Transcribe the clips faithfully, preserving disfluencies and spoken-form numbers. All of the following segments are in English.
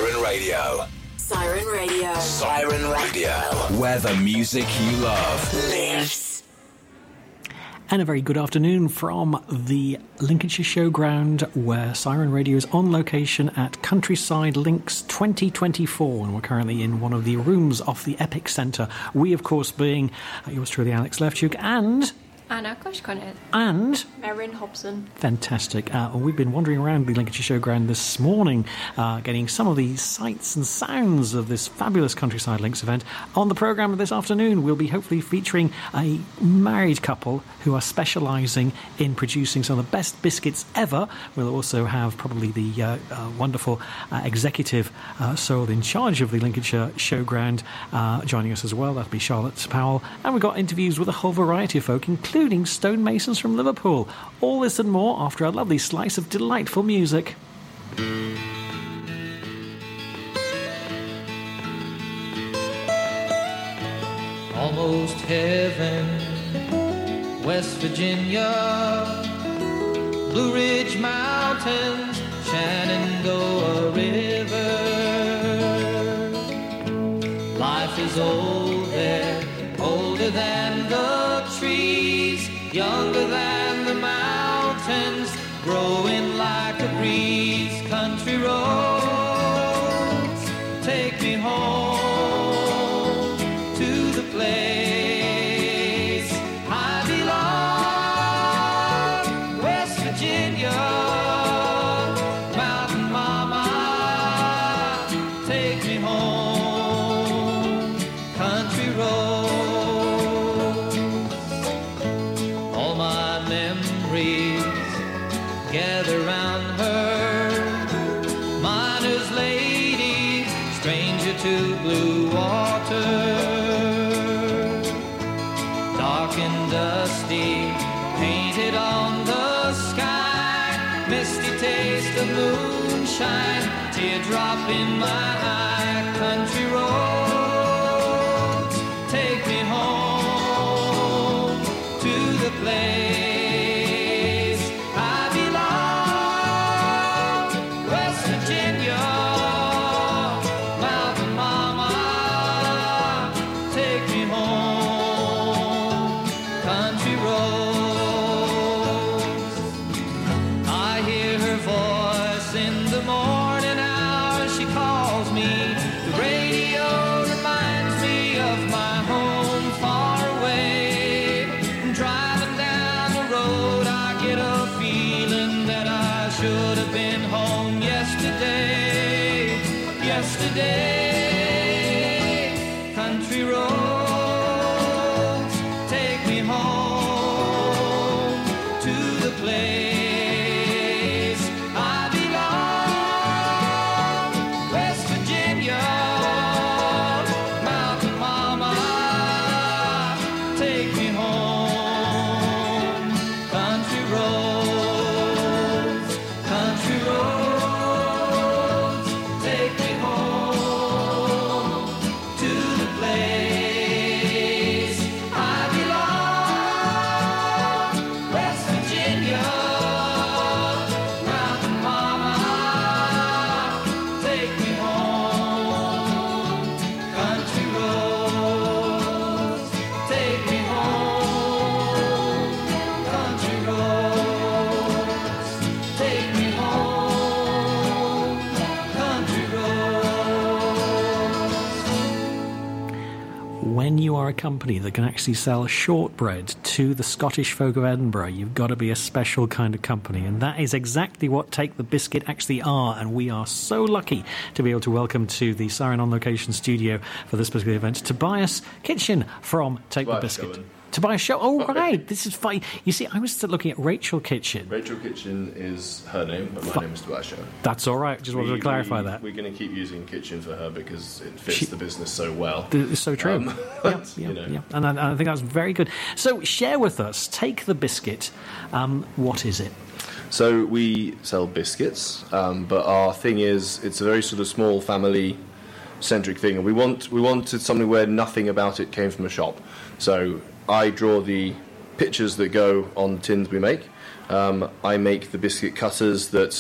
Siren Radio. Siren Radio. Siren Radio. Where the music you love lives. And a very good afternoon from the Lincolnshire Showground, where Siren Radio is on location at Countryside Links twenty twenty-four, and we're currently in one of the rooms off the Epic Centre. We, of course, being uh, yours truly, Alex Lefchuk, and... Anna Koshkonet. And... Erin Hobson. Fantastic. Uh, we've been wandering around the Lincolnshire Showground this morning, uh, getting some of the sights and sounds of this fabulous Countryside Links event. On the programme this afternoon, we'll be hopefully featuring a married couple who are specialising in producing some of the best biscuits ever. We'll also have probably the uh, uh, wonderful uh, executive uh, soul in charge of the Lincolnshire Showground uh, joining us as well. That'll be Charlotte Powell. And we've got interviews with a whole variety of folk, including including stonemasons from Liverpool. All this and more after a lovely slice of delightful music. Almost heaven, West Virginia, Blue Ridge Mountains, Shenandoah River. Life is old there, older than the trees, younger than the mountains, growing like a breeze. Country roads, take me home to the place I belong. West Virginia, Mountain Mama, take me home. Country roads. Gather round her, miner's lady, stranger to blue water. Dark and dusty, painted on the sky, misty taste of moonshine, teardrop in my eye. Country roads, take me home to the place yesterday. Country roads, take me home to the place I belong. West Virginia, Mountain Mama, take me home. Country roads, country roads. When you are a company that can actually sell shortbread to the Scottish folk of Edinburgh, you've got to be a special kind of company, and that is exactly what Take the Biscuit actually are, and we are so lucky to be able to welcome to the Siren On Location studio for this particular event Tobias Kitchen from Take the Biscuit. Showing. Tobias Show. Oh, okay. Right. This is fine. You see, I was looking at Rachel Kitchen. Rachel Kitchen is her name, but my F- name is Tobias Show. That's all right. Just we, wanted to clarify we, that. We're going to keep using Kitchen for her because it fits she, the business so well. It's so true. Um, yeah, yeah, you know. yeah. And I, I think that's very good. So share with us, Take the Biscuit. Um, what is it? So we sell biscuits, um, but our thing is it's a very sort of small family-centric thing. And we want we wanted something where nothing about it came from a shop. So I draw the pictures that go on the tins we make. Um, I make the biscuit cutters that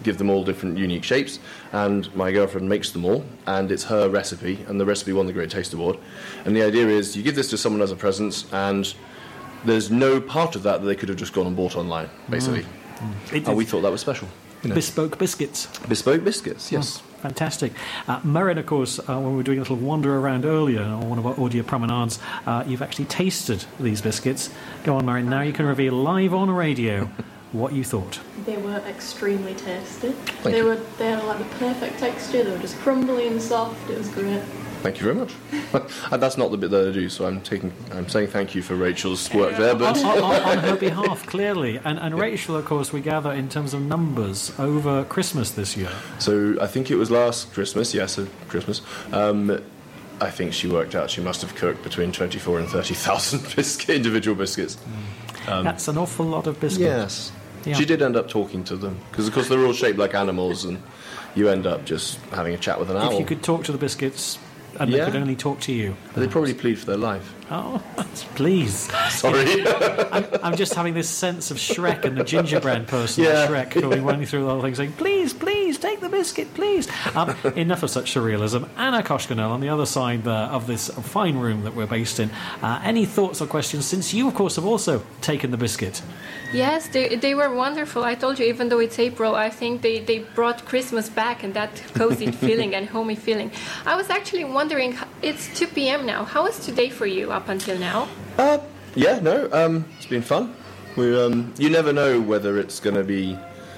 give them all different unique shapes, and my girlfriend makes them all, and it's her recipe, and the recipe won the Great Taste Award. And the idea is you give this to someone as a present, and there's no part of that that they could have just gone and bought online, basically. Mm. It And we is thought that was special. You know. bespoke biscuits. Bespoke biscuits, yes. Oh, fantastic. Uh, Murren, of course, uh, when we were doing a little wander around earlier on one of our audio promenades, uh, you've actually tasted these biscuits. Go on, Murren, now you can reveal live on radio what you thought. They were extremely tasty. Thank they you. were they had like the perfect texture. They were just crumbly and soft. It was great. Thank you very much. And that's not the bit that I do, so I'm taking, I'm saying thank you for Rachel's work there. But on, on, on her behalf, clearly. And, and Rachel, of course, we gather in terms of numbers over Christmas this year. so I think it was last Christmas, yes, uh, Christmas. Um, I think she worked out she must have cooked between twenty-four and thirty thousand biscuit, individual biscuits. Um, That's an awful lot of biscuits. yes. Yeah. She did end up talking to them, because of course they're all shaped like animals, and you end up just having a chat with an owl. If you could talk to the biscuits and Yeah. they could only talk to you. They probably plead for their life. Oh, please. Sorry. I'm, I'm just having this sense of Shrek and the gingerbread person Yeah. of Shrek going running through the whole thing saying, please, please, take the biscuit, please. Um, enough of such surrealism. Anna Koshkanel on the other side there of this fine room that we're based in. Uh, any thoughts or questions, since you, of course, have also taken the biscuit? Yes, they they were wonderful. I told you, even though it's April, I think they, they brought Christmas back and that cozy feeling and homey feeling. I was actually wondering, it's two p.m. now. How was today for you up until now? Uh, yeah, no, um, it's been fun. We, um, you never know whether it's going to be...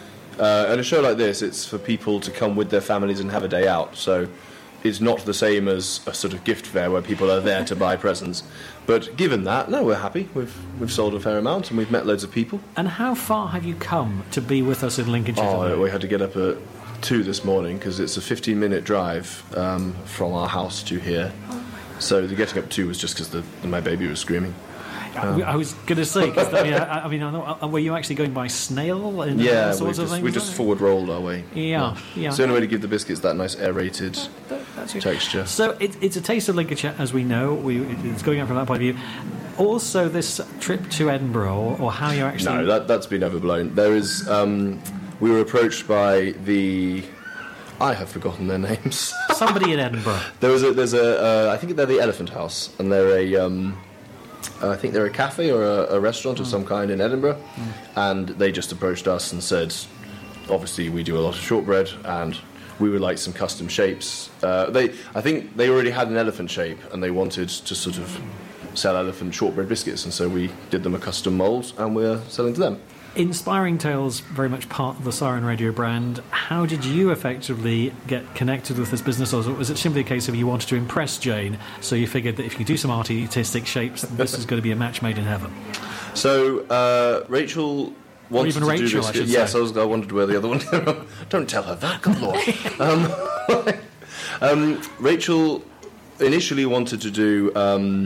Uh, at a show like this, it's for people to come with their families and have a day out, so it's not the same as a sort of gift fair where people are there to buy presents. But given that, no, we're happy. We've we've sold a fair amount and we've met loads of people. And how far have you come to be with us in Lincolnshire Oh, today? we had to get up at two this morning because it's a fifteen-minute drive um, from our house to here. So the getting up at two was just because my baby was screaming. I I was going to say, 'cause, I mean, I, I mean, I know, uh, were you actually going by snail and all Yeah, we sorts of just, things? we just forward rolled our way. Yeah, yeah. It's the only way to give the biscuits that nice aerated That's it. texture. So it, it's a taste of Lincolnshire, as we know. We, it's going out from that point of view. Also, this trip to Edinburgh, or, or how you're actually... No, that, that's been overblown. There is... Um, we were approached by the... I have forgotten their names. Somebody in Edinburgh. There was a... There's a... Uh, I think they're the Elephant House, and they're a... Um, I think they're a cafe or a, a restaurant of some kind in Edinburgh, and they just approached us and said, obviously we do a lot of shortbread, and we would like some custom shapes. Uh, they, I think they already had an elephant shape, and they wanted to sort of sell elephant shortbread biscuits, and so we did them a custom mould, and we're selling to them. Inspiring Tales, very much part of the Siren Radio brand. How did you effectively get connected with this business, or was it simply a case of you wanted to impress Jane, so you figured that if you do some artistic shapes, this is going to be a match made in heaven? So uh, Rachel wanted even to Rachel, do I biscuits. should Yes, say. I was. I wondered where the other one. Don't tell her that. Good lord. um, um, Rachel initially wanted to do um,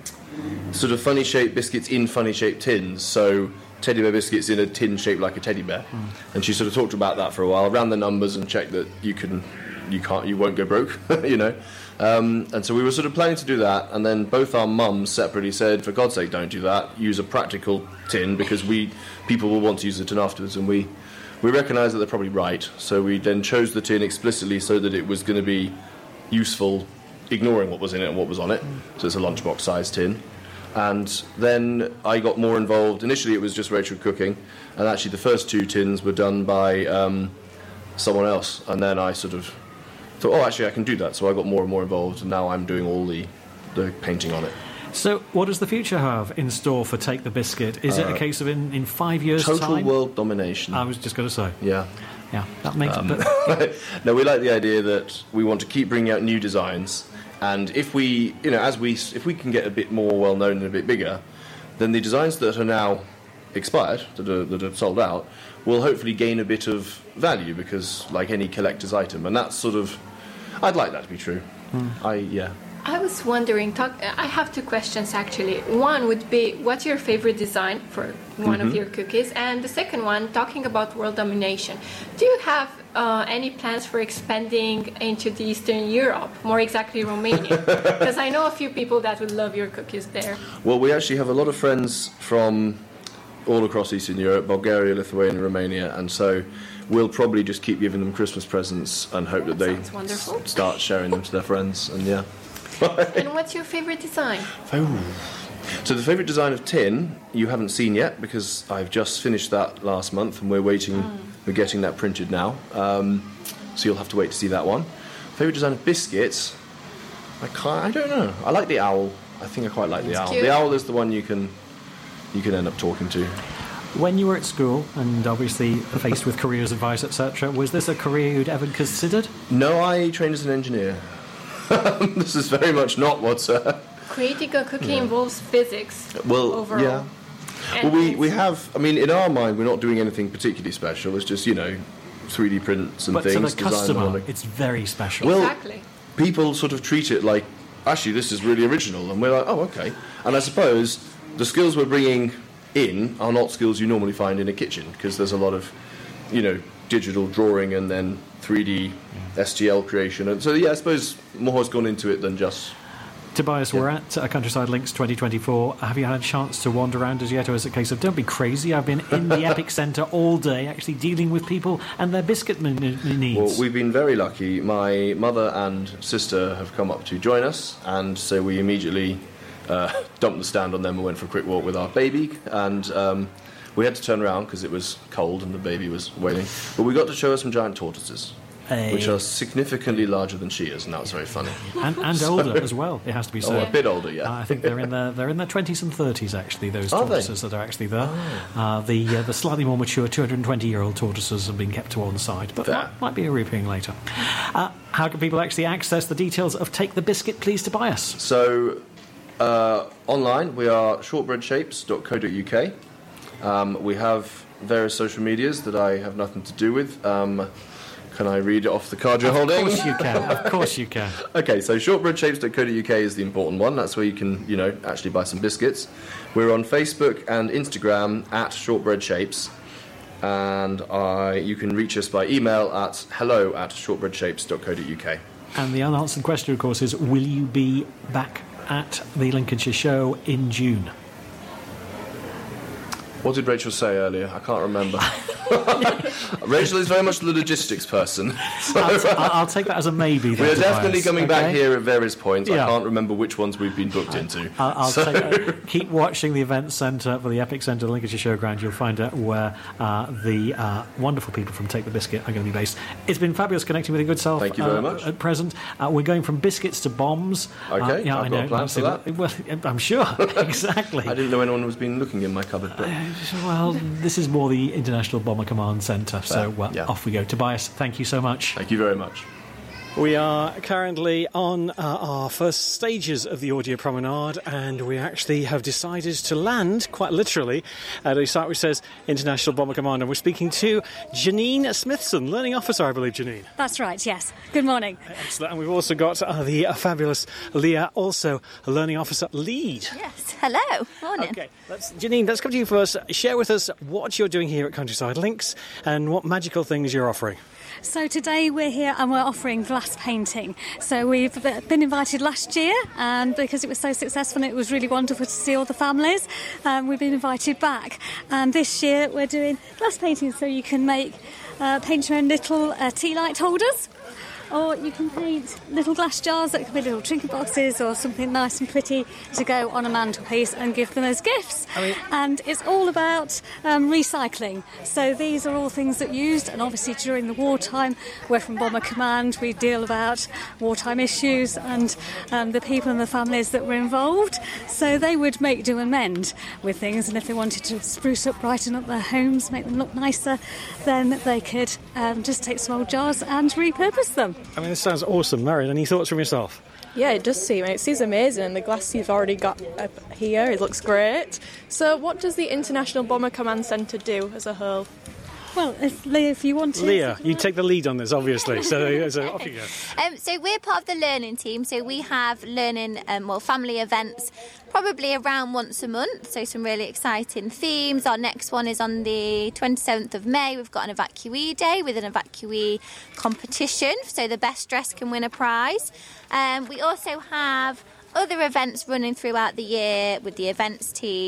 sort of funny shaped biscuits in funny shaped tins. So teddy bear biscuits in a tin shaped like a teddy bear, Mm. and she sort of talked about that for a while, ran the numbers and checked that you can, you can't, you won't go broke, you know. Um, and so we were sort of planning to do that, and then both our mums separately said, for God's sake, don't do that. Use a practical tin, because we people will want to use the tin afterwards, and we we recognised that they're probably right. So we then chose the tin explicitly so that it was going to be useful, ignoring what was in it and what was on it. So it's a lunchbox sized tin. And then I got more involved. Initially it was just Rachel cooking, and actually the first two tins were done by um, someone else, and then I sort of thought, oh, actually I can do that, so I got more and more involved, and now I'm doing all the, the painting on it. So what does the future have in store for Take the Biscuit? Is it a case of in, in five years' Total time? world domination. I was just going to say. yeah. Yeah, that makes Um, but No, we like the idea that we want to keep bringing out new designs, and if we, you know, as we, if we can get a bit more well known and a bit bigger, then the designs that are now expired, that are, that are sold out, will hopefully gain a bit of value, because like any collector's item, and that's sort of, I'd like that to be true. I yeah. I was wondering, talk, I have two questions actually. One would be, what's your favorite design for one of your cookies? And the second one, talking about world domination. Do you have uh, any plans for expanding into the Eastern Europe, more exactly Romania? Because I know a few people that would love your cookies there. Well, we actually have a lot of friends from all across Eastern Europe, Bulgaria, Lithuania, Romania, and so we'll probably just keep giving them Christmas presents and hope that, That they sounds wonderful. s- start sharing them to their friends. And yeah. And what's your favorite design? So the favourite design of tin you haven't seen yet because I've just finished that last month and we're waiting. Mm. We're getting that printed now. Um, so you'll have to wait to see that one. Favourite design of biscuits? I can't. I don't know. I like the owl. I think I quite like the It's owl. cute. The owl is the one you can you can end up talking to. When you were at school and obviously faced with careers advice, et cetera, was this a career you'd ever considered? No, I trained as an engineer. This is very much not what's. Uh, Creating a cookie involves physics. well, overall. yeah. And Well, we, we it's- have. I mean, in our mind, we're not doing anything particularly special. It's just, you know, three D prints and But things. to the design customer, modelling. it's very special. Well, Exactly. people sort of treat it like, actually, this is really original, and we're like, oh, okay. And I suppose the skills we're bringing in are not skills you normally find in a kitchen because there's a lot of, you know, digital drawing and then three D S T L creation, and so yeah, I suppose more has gone into it than just. Tobias, we're at uh, Countryside Links twenty twenty-four. Have you had a chance to wander around as yet, or is it a case of don't be crazy? I've been in the Epic Centre all day, actually dealing with people and their biscuit m- n- needs. Well, we've been very lucky. My mother and sister have come up to join us, and so we immediately uh, dumped the stand on them and went for a quick walk with our baby. And um, we had to turn around because it was cold and the baby was wailing. But we got to show her some giant tortoises, Hey. which are significantly larger than she is, and that was very funny. and, and older as well, it has to be Oh, said. a bit older, yeah. Uh, I think they're in their they're in their twenties and thirties actually. Those Are they? tortoises that are actually there. Uh, the uh, the slightly more mature two hundred twenty year old tortoises have been kept to one side, but That- might, might be a reappearing later. Uh, how can people actually access the details of Take the Biscuit, Please, Tobias? So, uh, online, we are shortbread shapes dot co dot uk. Um, we have various social medias that I have nothing to do with. Um, can I read it off the card you're Of holding? course you can. Of course you can. Okay, so shortbread shapes dot co dot uk is the important one. That's where you can, you know, actually buy some biscuits. We're on Facebook and Instagram at Shortbread Shapes, and I, you can reach us by email at hello at shortbread shapes dot co dot uk. And the unanswered question, of course, is will you be back at the Lincolnshire show in June? What did Rachel say earlier? I can't remember. Rachel is very much the logistics person. So I'll, I'll take that as a maybe. we then, are definitely Tobias, coming back okay? here at various points. Yeah. I can't remember which ones we've been booked into. I'll, I'll So- take, uh, keep watching the event centre for the Epic Centre Lincolnshire Showground. You'll find out where uh, the uh, wonderful people from Take the Biscuit are going to be based. It's been fabulous connecting with your good self. Thank you very uh, much. At present, uh, we're going from biscuits to bombs. Okay, uh, yeah, I've I got know. a plan for absolutely. Well, I'm sure exactly. I didn't know anyone was been looking in my cupboard, but Well, this is more the International Bomber Command Centre, so Fair, uh, yeah. off we go. Tobias, thank you so much. thank you very much. We are currently on uh, our first stages of the audio promenade, and we actually have decided to land, quite literally, at a site which says International Bomber Command. And we're speaking to Janine Smithson, Learning Officer, I believe, Janine. That's right, yes. Good morning. Excellent. And we've also got uh, the uh, fabulous Leah, also a Learning Officer lead. Yes, hello. Morning. Okay, let's, Janine, let's come to you first. Share with us what you're doing here at Countryside Links and what magical things you're offering. So today we're here and we're offering glass painting. So we've been invited last year, and because it was so successful and it was really wonderful to see all the families, um, we've been invited back. And this year we're doing glass painting, so you can make uh, paint your own little uh, tea light holders. Or you can paint little glass jars that could be little trinket boxes or something nice and pretty to go on a mantelpiece and give them as gifts. I mean- and it's all about um, recycling. So these are all things that are used, and obviously during the wartime, we're from Bomber Command, we deal about wartime issues and um, the people and the families that were involved. So they would make do and mend with things, and if they wanted to spruce up, brighten up their homes, make them look nicer, then they could um, just take some old jars and repurpose them. I mean, this sounds awesome. Marion, any thoughts from yourself? Yeah, it does seem. It seems amazing. The glass you've already got up here, it looks great. So what does the International Bomber Command Centre do as a whole? Well, if, Leah, if you want to... Leah, you take the lead on this, obviously. So, so off you go. Um, so we're part of the learning team. So we have learning, um, well, family events probably around once a month. So some really exciting themes. Our next one is on the twenty-seventh of May. We've got an evacuee day with an evacuee competition. So the best dress can win a prize. Um, we also have other events running throughout the year with the events team.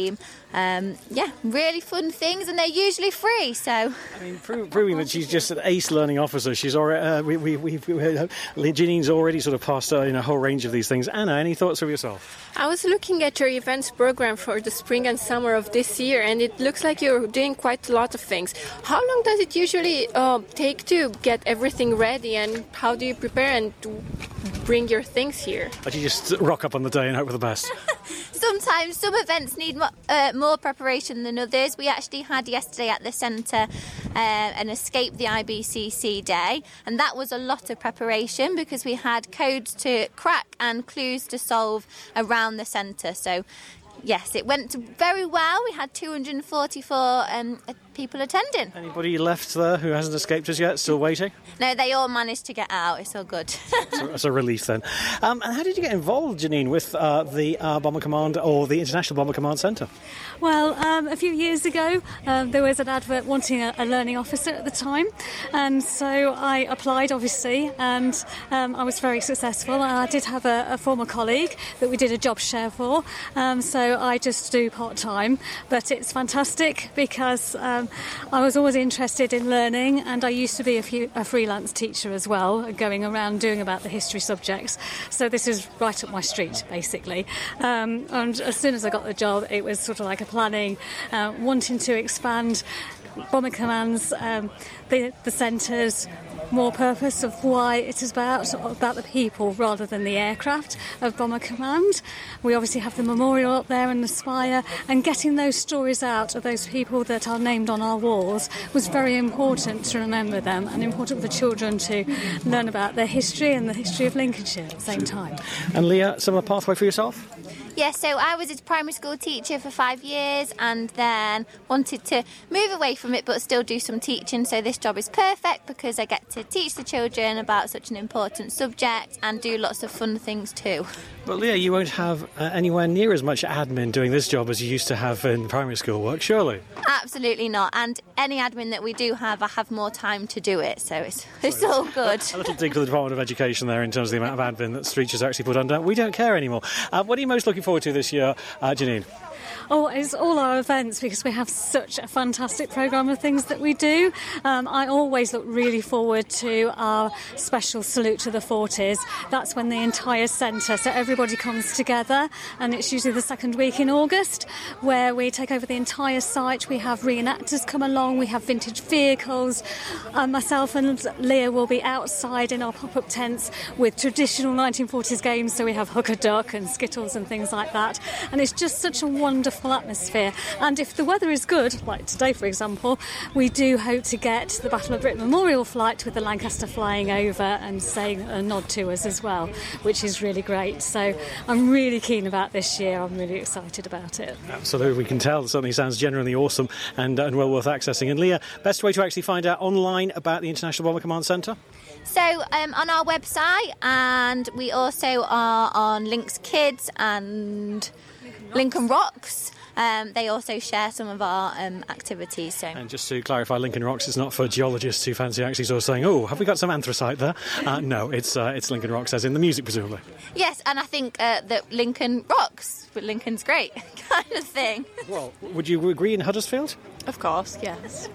um, yeah, really fun things, and they're usually free. So, I mean, pro- proving that she's just an ace learning officer. She's already, uh, we, we, we, we, uh, Janine's already sort of passed uh, in a whole range of these things. Anna, any thoughts of yourself? I was looking at your events program for the spring and summer of this year, and it looks like you're doing quite a lot of things. How long does it usually uh, take to get everything ready, and how do you prepare and bring your things here? Or do you just rock up on the day and hope for the best? Sometimes some events need mo- uh, more preparation than others. We actually had yesterday at the centre uh, an Escape the I B C C day, and that was a lot of preparation because we had codes to crack and clues to solve around the centre. So yes, it went very well. We had two hundred forty-four um, people attending. Anybody left there who hasn't escaped us yet, still waiting? No, they all managed to get out. It's all good. So that's a relief then. Um, and how did you get involved, Janine, with uh, the uh, Bomber Command or the International Bomber Command Centre? Well, um, a few years ago, um, there was an advert wanting a, a learning officer at the time, and so I applied, obviously, and um, I was very successful. I did have a, a former colleague that we did a job share for, um, so I just do part-time, but it's fantastic because um, I was always interested in learning, and I used to be a, few, a freelance teacher as well, going around doing about the history subjects, so this is right up my street, basically. Um, and as soon as I got the job, it was sort of like a planning, uh, wanting to expand Bomber Command's, um, the, the centre's more purpose of why it is about, about the people rather than the aircraft of Bomber Command. We obviously have the memorial up there and the spire, and getting those stories out of those people that are named on our walls was very important to remember them, and important for children to learn about their history and the history of Lincolnshire at the same time. And Leah, similar pathway for yourself? Yeah, so I was a primary school teacher for five years and then wanted to move away from it but still do some teaching, so this job is perfect because I get to teach the children about such an important subject and do lots of fun things too. But Leah, you won't have uh, anywhere near as much admin doing this job as you used to have in primary school work, surely? Absolutely not, and any admin that we do have, I have more time to do it, so it's, it's all good. A little dig for the Department of Education there in terms of the amount of admin that teachers actually put under. We don't care anymore. Uh, what are you most looking forward to this year, uh, Janine? Oh, it's all our events because we have such a fantastic programme of things that we do. Um, I always look really forward to our special Salute to the forties. That's when the entire centre, so everybody comes together, and it's usually the second week in August where we take over the entire site. We have reenactors come along, we have vintage vehicles. Um, myself and Leah will be outside in our pop-up tents with traditional nineteen forties games, so we have Hook a Duck and Skittles and things like that. And it's just such a wonderful atmosphere, and if the weather is good, like today for example, we do hope to get the Battle of Britain Memorial flight with the Lancaster flying over and saying a nod to us as well, which is really great. So I'm really keen about this year. I'm really excited about it. Absolutely, we can tell. It certainly sounds genuinely awesome and, and well worth accessing. And Leah, best way to actually find out online about the International Bomber Command Centre? So um, on our website, and we also are on Links Kids and Lincoln Rocks. Um, they also share some of our um, activities. So. And just to clarify, Lincoln Rocks is not for geologists who fancy actually sort of saying, oh, have we got some anthracite there? Uh, no, it's uh, it's Lincoln Rocks, as in the music, presumably. Yes, and I think uh, that Lincoln rocks, but Lincoln's great, kind of thing. Well, would you agree in Huddersfield? Of course, yes.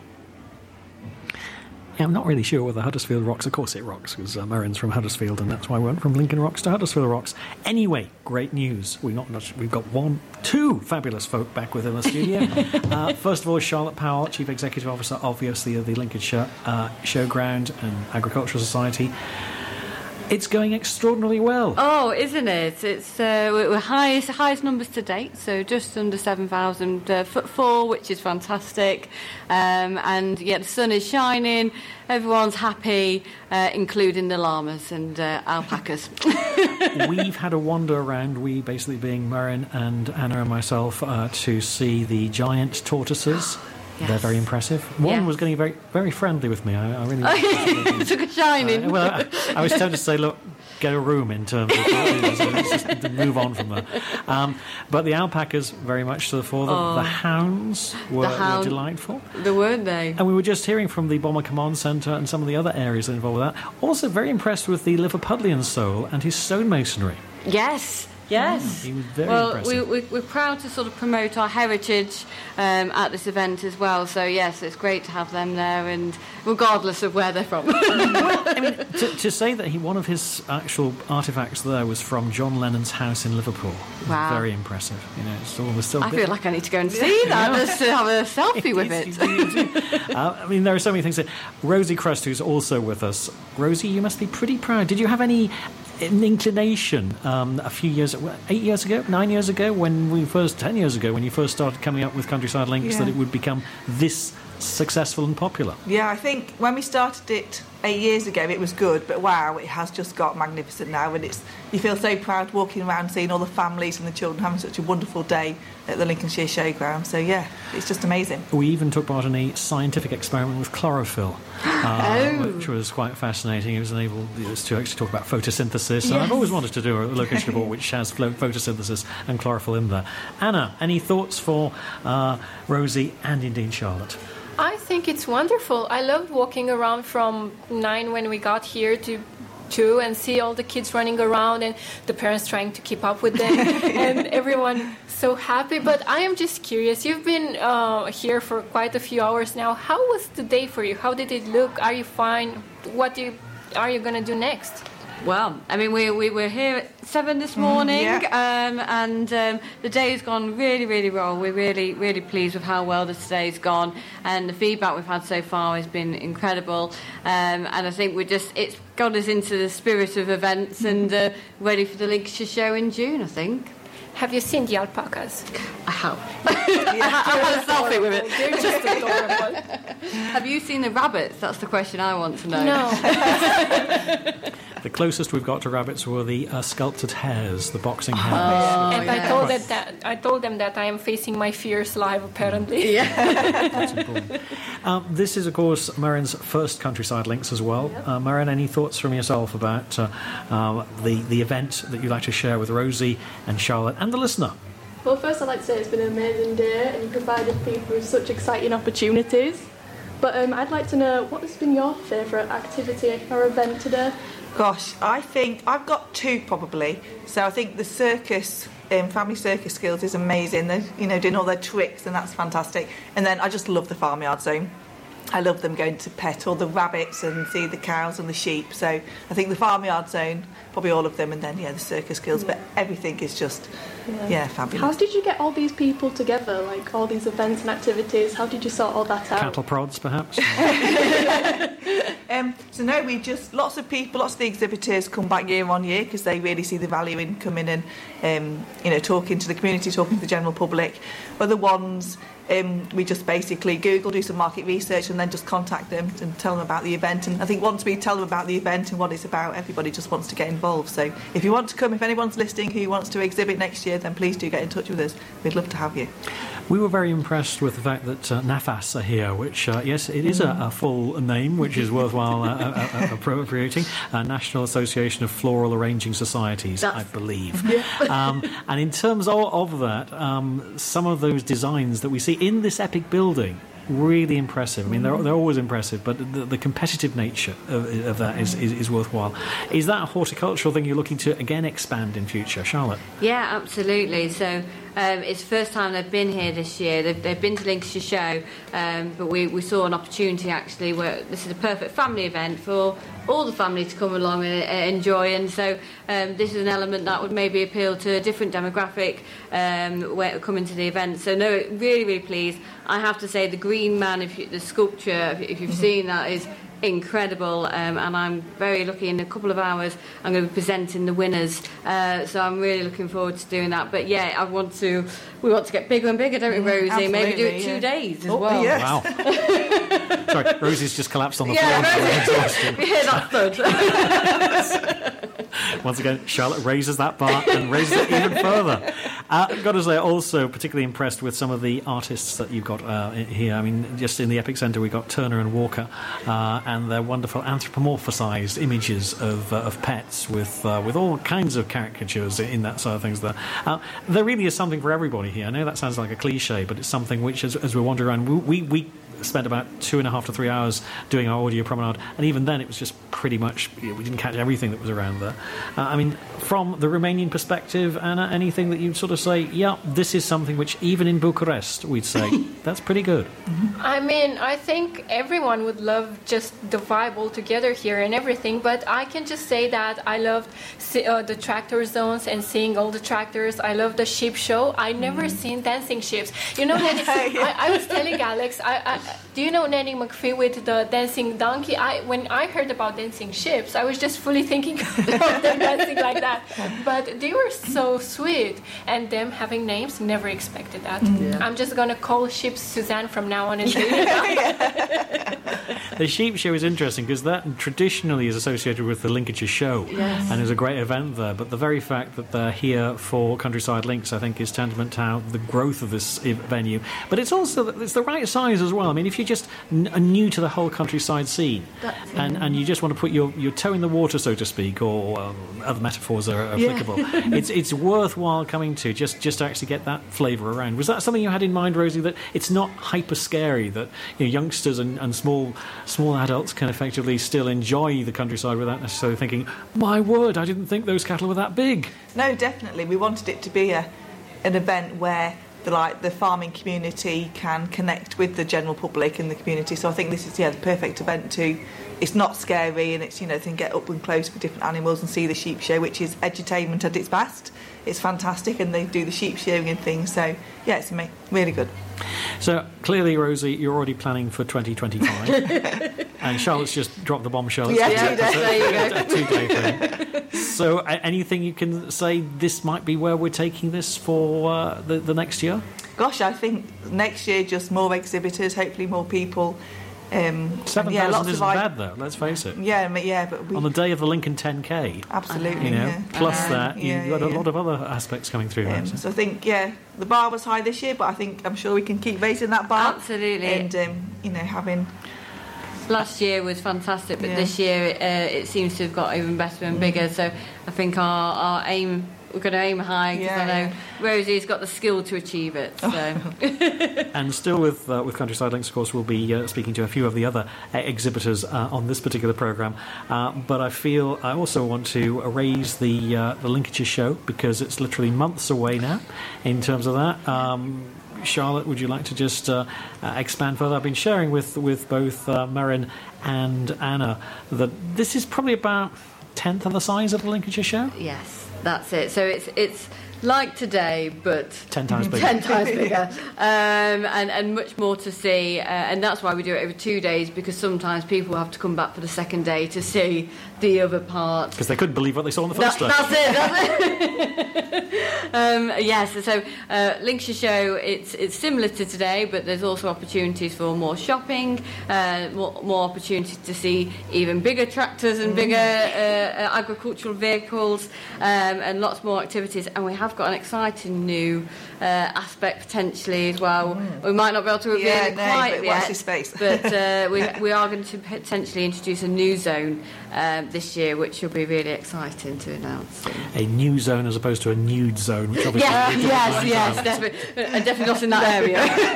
Yeah, I'm not really sure whether Huddersfield rocks. Of course it rocks, because uh, Murren's from Huddersfield, and that's why we went from Lincoln Rocks to Huddersfield Rocks. Anyway, great news. We've, not, we've got one, two fabulous folk back within the studio. uh, first of all, Charlotte Powell, Chief Executive Officer, obviously, of the Lincolnshire uh, Showground and Agricultural Society. It's going extraordinarily well. Oh, isn't it? It's uh, we're highest highest numbers to date, so just under seven thousand uh, footfall, which is fantastic. Um, and yeah, the sun is shining. Everyone's happy, uh, including the llamas and uh, alpacas. We've had a wander around, we basically being Murren and Anna and myself, uh, to see the giant tortoises. Yes. They're very impressive. One yes. was getting very, very friendly with me. I, I really oh, took a shining. Uh, well, I, I was tempted to say, look, get a room in terms of let's just to move on from there. Um, but the alpacas, very much to the fore. The, oh, the hounds were, the hound, were delightful. They weren't they? And we were just hearing from the Bomber Command Centre and some of the other areas involved with that. Also very impressed with the Liverpudlian soul and his stonemasonry. Yes, Yes. He was very well, impressive. we, we, we're proud to sort of promote our heritage um, at this event as well. So, yes, it's great to have them there, and regardless of where they're from. I mean, to, to say that he one of his actual artefacts there was from John Lennon's house in Liverpool. Wow. Very impressive. You know, it's almost still. I feel like I need to go and see that just to have a selfie with it. uh, I mean, there are so many things. That, Rosie Crust, who's also with us. Rosie, you must be pretty proud. Did you have any an inclination um, a few years, eight years ago, nine years ago, when we first, ten years ago, when you first started coming up with Countryside Links, Yeah. that it would become this successful and popular? Yeah, I think when we started it eight years ago, it was good, but wow, it has just got magnificent now, and it's you feel so proud walking around, seeing all the families and the children having such a wonderful day at the Lincolnshire Showground. So yeah, it's just amazing. We even took part in a scientific experiment with chlorophyll, uh, Oh. which was quite fascinating. It was able us to actually talk about photosynthesis. And Yes. I've always wanted to do a location report which has flo- photosynthesis and chlorophyll in there. Anna, any thoughts for uh, Rosie and indeed Charlotte? I think it's wonderful. I loved walking around from nine when we got here to two and see all the kids running around and the parents trying to keep up with them and everyone so happy. But I am just curious. You've been uh, here for quite a few hours now. How was the day for you? How did it look? Are you fine? What do you, are you going to do next? Well, I mean, we, we were here at seven this morning, um, and um, the day's gone really, really well. We're really, really pleased with how well this day's gone, and the feedback we've had so far has been incredible. Um, and I think we're just, it's got us into the spirit of events and uh, ready for the Lincolnshire show in June, I think. Have you seen the alpacas? I have. I had a selfie with it. They're just adorable. Have you seen the rabbits? That's the question I want to know. No. The closest we've got to rabbits were the uh, sculpted hares, the boxing hares. Oh, and I told them that I told them that I am facing my fears live. Apparently, yeah. um, this is, of course, Marin's first Countryside Links as well. Yep. Uh, Marin, any thoughts from yourself about uh, uh, the the event that you'd like to share with Rosie and Charlotte and the listener? Well, first I'd like to say it's been an amazing day and you provided people with such exciting opportunities. But um, I'd like to know, what has been your favourite activity or event today? Gosh, I think I've got two probably. So I think the circus, um, family circus skills is amazing. They're, you know, doing all their tricks and that's fantastic. And then I just love the farmyard zone. I love them going to pet all the rabbits and see the cows and the sheep. So I think the farmyard zone, probably all of them, and then yeah, the circus skills. But everything is just yeah, yeah fabulous. How did you get all these people together, like all these events and activities? How did you sort all that out? Cattle prods, perhaps. um, so no, we just lots of people, lots of the exhibitors come back year on year because they really see the value in coming and um, you know talking to the community, talking to the general public. Other ones. Um, we just basically Google, do some market research and then just contact them and tell them about the event. And I think once we tell them about the event and what it's about, everybody just wants to get involved. So if you want to come, if anyone's listening who wants to exhibit next year, then please do get in touch with us. We'd love to have you. We were very impressed with the fact that uh, NAFAS are here, which, uh, yes, it is a, a full name, which is worthwhile uh, uh, uh, appropriating. Uh, National Association of Floral Arranging Societies, That's... I believe. Yeah. um, and in terms of, of that, um, some of those designs that we see in this epic building, really impressive. I mean, they're, they're always impressive, but the, the competitive nature of, of that is, is, is worthwhile. Is that a horticultural thing you're looking to, again, expand in future? Charlotte? Yeah, absolutely. So um, it's the first time they've been here this year. They've, they've been to Lincolnshire Show, um, but we, we saw an opportunity, actually, where this is a perfect family event for all the family to come along and uh, enjoy. And so um, this is an element that would maybe appeal to a different demographic um, where coming to the event. So no, really, really pleased. I have to say the Green Man, if you, the sculpture, if you've mm-hmm. seen that, is incredible, um, and I'm very lucky. In a couple of hours I'm going to be presenting the winners, uh, so I'm really looking forward to doing that. But yeah, I want to we want to get bigger and bigger, don't we, Rosie? Absolutely, maybe do it two yeah. days as oh, well. Yes. Wow. Sorry, Rosie's just collapsed on the yeah, floor. Rosie. You hear that thud? Once again, Charlotte raises that bar and raises it even further. Uh, I've got to say, also particularly impressed with some of the artists that you've got uh, here. I mean, just in the Epic Centre, we've got Turner and Walker, uh, and their wonderful anthropomorphised images of, uh, of pets with uh, with all kinds of caricatures in that side of things there. Uh, there really is something for everybody here. I know that sounds like a cliche, but it's something which, as, as we're wandering around, we, we spent about two and a half to three hours doing our audio promenade, and even then it was just pretty much, you know, we didn't catch everything that was around there. Uh, I mean, from the Romanian perspective, Anna, anything that you'd sort of say, yeah, this is something which even in Bucharest we'd say, that's pretty good? I mean, I think everyone would love just the vibe all together here and everything, but I can just say that I loved see, uh, the tractor zones and seeing all the tractors. I love the sheep show. I never mm. seen dancing sheeps. You know, Nanny, I, I was telling Alex, I, I, do you know Nanny McPhee with the dancing donkey? I when I heard about dancing ships, I was just fully thinking of them dancing like that. But they were so sweet, and them having names, never expected that. Yeah. I'm just gonna call ships Suzanne from now on. And the sheep show is interesting because that traditionally is associated with the Lincolnshire Show, yes. and is a great event there. But the very fact that they're here for Countryside Links, I think, is tantamount to how the growth of this venue. But it's also it's the right size as well. I mean, if you're just n- are new to the whole countryside scene, and, and you just want to put your, your toe in the water, so to speak, or um, other metaphors are applicable, yeah. it's it's worthwhile coming to just just to actually get that flavour around. Was that something you had in mind, Rosie? That it's not hyper scary, that you know, youngsters and, and small small adults can effectively still enjoy the countryside without necessarily thinking, my word, I didn't think those cattle were that big. No, definitely. We wanted it to be a an event where the like the farming community can connect with the general public and the community. So I think this is yeah the perfect event to. It's not scary, and it's you know they can get up and close with different animals and see the sheep show, which is edutainment at its best. It's fantastic, and they do the sheep shearing and things. So yeah, it's amazing, really good. So clearly, Rosie, you're already planning for twenty twenty-five, and Charlotte's just dropped the bombshell. Yeah, yeah, there you go. A two-day thing. So, uh, anything you can say? This might be where we're taking this for uh, the, the next year. Gosh, I think next year just more exhibitors, hopefully more people. Um, Seven yeah, thousand isn't isn't bad though. Let's face it. Yeah, yeah, but we, on the day of the Lincoln ten K, absolutely. You know, yeah. plus uh, that, yeah, you've got yeah. a lot of other aspects coming through. Um, right? So I think, yeah, the bar was high this year, but I think I'm sure we can keep raising that bar. Absolutely. And um, you know, having. Last year was fantastic, but yeah. this year it, uh, it seems to have got even better and bigger. So I think our, our aim. We're going to aim high because yeah, I know yeah. Rosie's got the skill to achieve it. So. And still with uh, with Countryside Links, of course, we'll be uh, speaking to a few of the other uh, exhibitors uh, on this particular programme. Uh, but I feel I also want to raise the, uh, the Lincolnshire Show because it's literally months away now in terms of that. Um, Charlotte, would you like to just uh, uh, expand further? I've been sharing with, with both uh, Merrin and Anna that this is probably about a tenth of the size of the Lincolnshire Show. Yes. That's it. So it's it's like today, but ten times bigger. Ten times bigger, um, and and much more to see. Uh, and that's why we do it over two days because sometimes people have to come back for the second day to see the other part because they couldn't believe what they saw on the first that, day. That's it. That's it. um, yes. So uh, Lincolnshire Show it's it's similar to today, but there's also opportunities for more shopping, uh, more, more opportunities to see even bigger tractors and bigger uh, agricultural vehicles, um, and lots more activities. And we have got an exciting new uh, aspect potentially as well. Mm. We might not be able to reveal yeah, it no, quite but yet, watch this space. but uh, we we are going to potentially introduce a new zone um, this year, which will be really exciting to announce. A new zone as opposed to a nude zone, which obviously yeah, yes, yes, definitely, uh, definitely not in that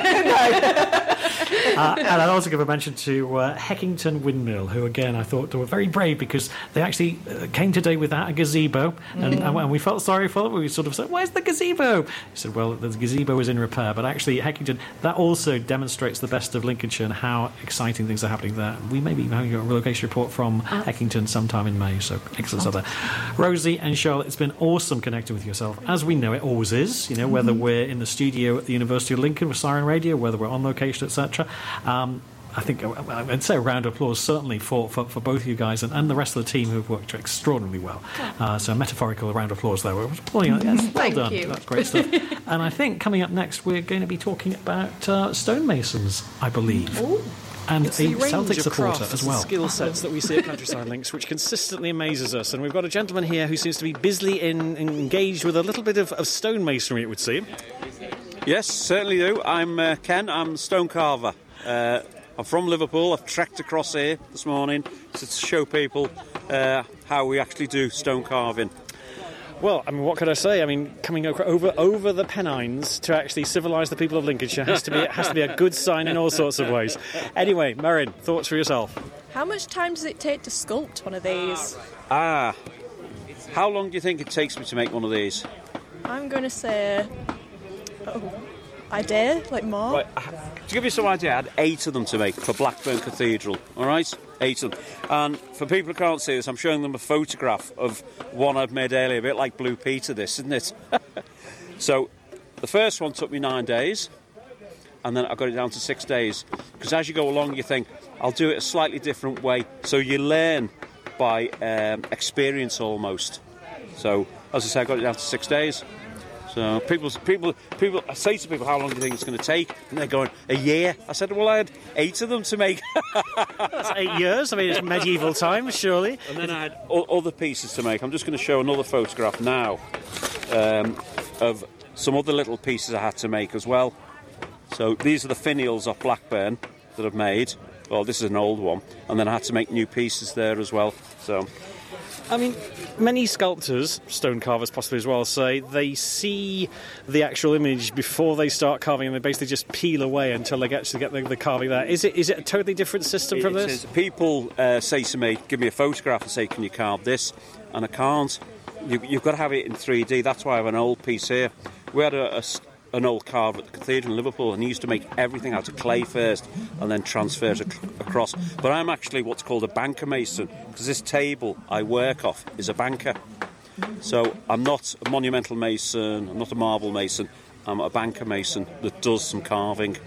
area. Uh, and I'd also give a mention to uh, Heckington Windmill, who again I thought were very brave because they actually uh, came today without a gazebo, and, mm. and, and we felt sorry for them. We sort of said, "Where's the gazebo?" He said, "Well, the gazebo is in repair." But actually, Heckington, that also demonstrates the best of Lincolnshire and how exciting things are happening there. We may be having a relocation report from oh. Heckington sometime in May, so excellent stuff there. Rosie and Charlotte, it's been awesome connecting with yourself, as we know it always is. You know, whether mm-hmm. we're in the studio at the University of Lincoln with Siren Radio, whether we're on location, et cetera. Um, I think I'd say a round of applause certainly for, for, for both you guys and, and the rest of the team who've worked extraordinarily well. Uh, so a metaphorical round of applause there. We're pulling out. Yes, well Thank done. You. That's great stuff. And I think coming up next we're going to be talking about uh, stonemasons, I believe. Ooh. And it's a the range Celtic of supporter crafts as well. And skill sets that we see at Countryside Links, which consistently amazes us. And we've got a gentleman here who seems to be busily in, engaged with a little bit of, of stonemasonry, it would seem. Yes, certainly do. I'm uh, Ken. I'm a stone carver. Uh, I'm from Liverpool. I've trekked across here this morning to show people uh, how we actually do stone carving. Well, I mean, what could I say? I mean, coming over over, over the Pennines to actually civilise the people of Lincolnshire has to be has to be a good sign in all sorts of ways. Anyway, Merrin, thoughts for yourself? How much time does it take to sculpt one of these? Ah, how long do you think it takes me to make one of these? I'm going to say... Oh, a day, like more. Right, to give you some idea, I had eight of them to make for Blackburn Cathedral, all right? Eight of them. And for people who can't see this, I'm showing them a photograph of one I've made earlier, a bit like Blue Peter, this, isn't it? So the first one took me nine days, and then I got it down to six days. Because as you go along, you think, I'll do it a slightly different way. So you learn by um, experience almost. So, as I say, I got it down to six days. So people, people, people. I say to people, how long do you think it's going to take? And they're going, a year. I said, well, I had eight of them to make. That's eight years. I mean, it's medieval times, surely. And then I had o- other pieces to make. I'm just going to show another photograph now um, of some other little pieces I had to make as well. So these are the finials off Blackburn that I've made. Well, this is an old one. And then I had to make new pieces there as well. So... I mean, many sculptors, stone carvers possibly as well, say they see the actual image before they start carving, and they basically just peel away until they actually get the, the carving there. Is it is it a totally different system from it this? Is. People uh, say to me, give me a photograph and say, can you carve this? And I can't. You, you've got to have it in three D. That's why I have an old piece here. We had a, a, an old carver at the cathedral in Liverpool, and he used to make everything out of clay first and then transfer it ac- across. But I'm actually what's called a banker mason, because this table I work off is a banker. So I'm not a monumental mason, I'm not a marble mason, I'm a banker mason that does some carving.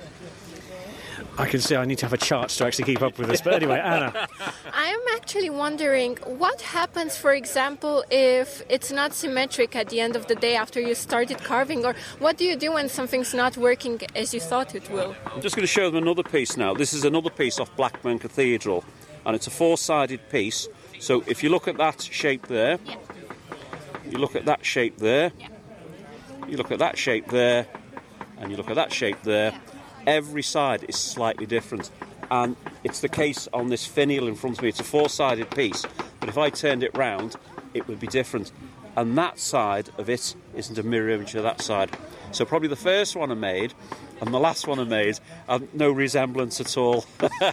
I can see I need to have a chart to actually keep up with this. But anyway, Anna. I'm actually wondering what happens, for example, if it's not symmetric at the end of the day after you started carving, or what do you do when something's not working as you thought it will? I'm just going to show them another piece now. This is another piece off Blackburn Cathedral, and it's a four-sided piece. So if you look at that shape there, yeah. you look at that shape there, yeah. you look at that shape there, and you look at that shape there, yeah. Every side is slightly different. And it's the case on this finial in front of me. It's a four-sided piece, but if I turned it round, it would be different. And that side of it isn't a mirror image of that side. So probably the first one I made and the last one I made have no resemblance at all.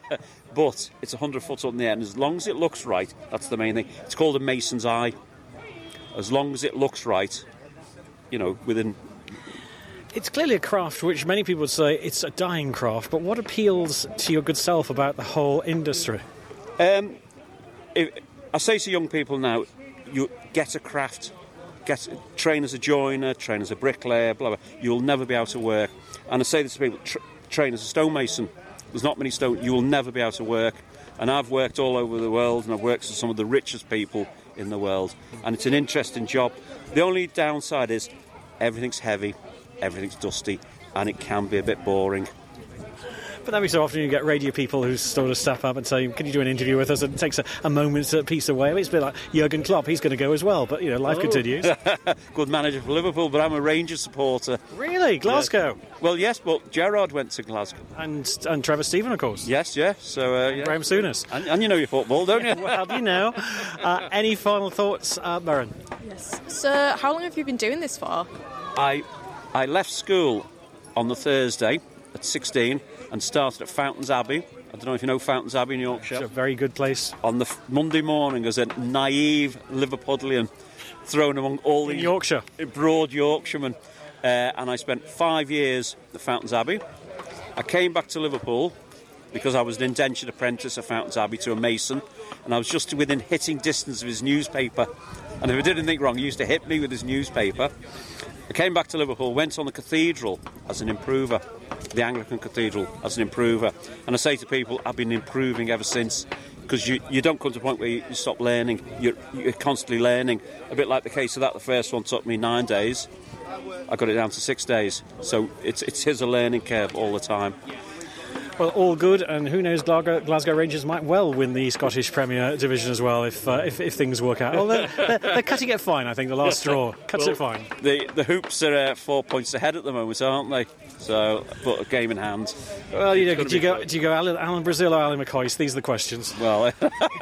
But it's one hundred foot up in the air, and as long as it looks right, that's the main thing. It's called a mason's eye. As long as it looks right, you know, within... It's clearly a craft which many people would say it's a dying craft, but what appeals to your good self about the whole industry? Um, if, I say to young people now, you get a craft, get train as a joiner, train as a bricklayer, blah, blah. You'll never be able to work. And I say this to people, tra- train as a stonemason. There's not many stone, you will never be able to work. And I've worked all over the world, and I've worked with some of the richest people in the world. And it's an interesting job. The only downside is everything's heavy. Everything's dusty, and it can be a bit boring. But every so often you get radio people who sort of step up and say, can you do an interview with us? And it takes a, a moment's piece away. I mean, it's a bit like Jurgen Klopp, he's going to go as well, but, you know, life oh. continues. Good manager for Liverpool, but I'm a Rangers supporter. Really? Glasgow? Yeah. Well, yes, but Gerrard went to Glasgow. And and Trevor Stephen, of course. Yes, yeah. So, uh, yeah. Graham Souness. And, and you know your football, don't you? Well, you know. Uh, any final thoughts, uh, Merrin? Yes. So, how long have you been doing this for? I... I left school on the Thursday at sixteen and started at Fountains Abbey. I don't know if you know Fountains Abbey in Yorkshire. It's a very good place. On the f- Monday morning as a naive Liverpudlian thrown among all the Yorkshire. broad Yorkshiremen. Uh, and I spent five years at Fountains Abbey. I came back to Liverpool because I was an indentured apprentice at Fountains Abbey to a mason, and I was just within hitting distance of his newspaper. And if I did anything wrong, he used to hit me with his newspaper. I came back to Liverpool, went on the cathedral as an improver, the Anglican Cathedral as an improver. And I say to people, I've been improving ever since, because you, you don't come to a point where you, you stop learning. You're, you're constantly learning. A bit like the case of that, the first one took me nine days. I got it down to six days. So it's, it's, it's a learning curve all the time. Well, all good, and who knows, Glasgow, Glasgow Rangers might well win the Scottish Premier Division as well if uh, if, if things work out. Well, they're, they're, they're cutting it fine, I think, the last straw. Cuts well, it fine. The the Hoops are uh, four points ahead at the moment, aren't they? So, but a game in hand. Well, you know, do you, go, do you go Alan, Alan Brazil or Alan McCoist? These are the questions. Well,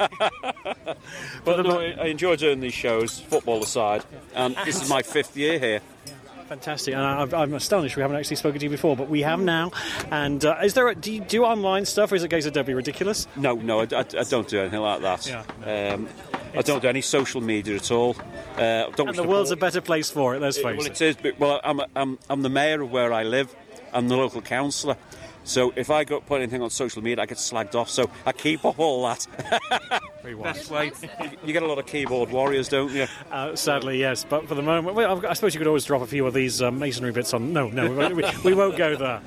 but no, I enjoy doing these shows, football aside, and this is my fifth year here. Fantastic, and I, I'm astonished we haven't actually spoken to you before, but we have now. And uh, is there? A, do you do online stuff, or is it going to don't be ridiculous? No, no, I, I, I don't do anything like that. Yeah. Um, I don't do any social media at all. Uh, don't and the world's a better place for it. Let's face well, it. It is. But, well, I'm, I'm I'm the mayor of where I live. I'm the local councillor. So if I go put anything on social media, I get slagged off. So I keep off all that. Very wise. Best way. You get a lot of keyboard warriors, don't you? Uh, sadly, yes. But for the moment, well, I suppose you could always drop a few of these uh, masonry bits on. No, no, we won't, we, we won't go there.